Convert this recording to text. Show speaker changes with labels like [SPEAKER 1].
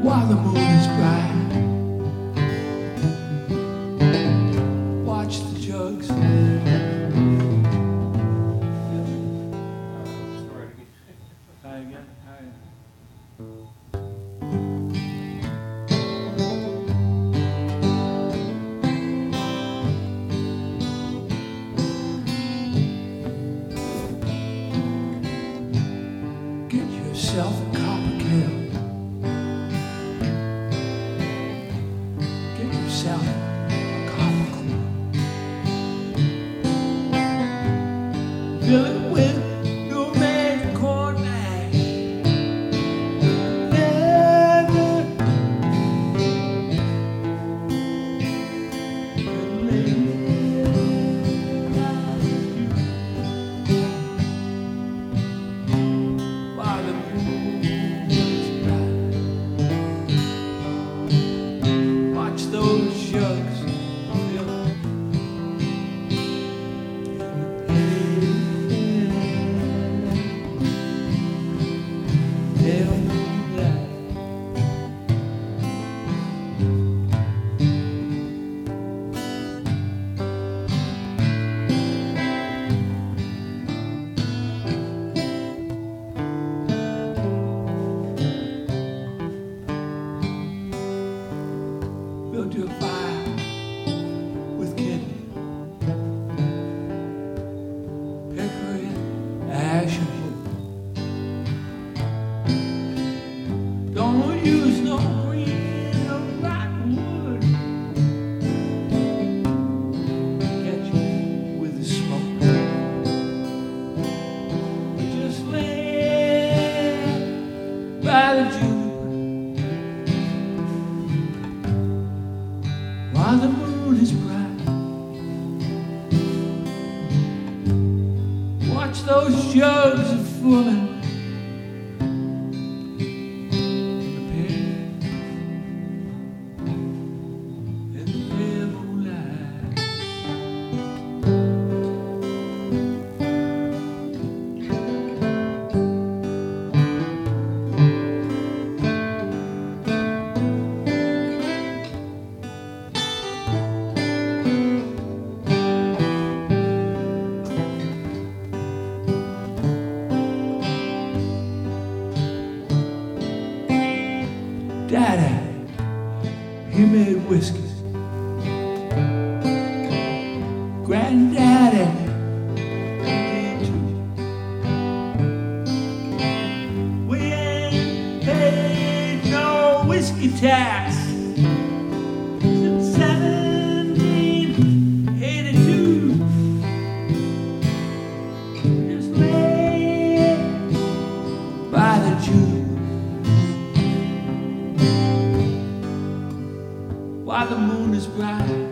[SPEAKER 1] while the moon is bright. Watch the jugs. Try again. Get yourself a copper kettle. Get yourself a copper club. Fill it with new made corn mash. Never can live while the moon is bright. Watch those jugs fill up. Pale moonlight. Build your fire with kidney, hickory, ash, and wood. Don't use no green or rotten wood. Catch you with the smoke. Just lay by the Jupiter while the moon is bright. Watch those jugs of fooling in the pale moonlight. Daddy, he made whiskey. Granddaddy, he did too. We ain't paid no whiskey tax since 1782. Just lay by the June while the moon is bright.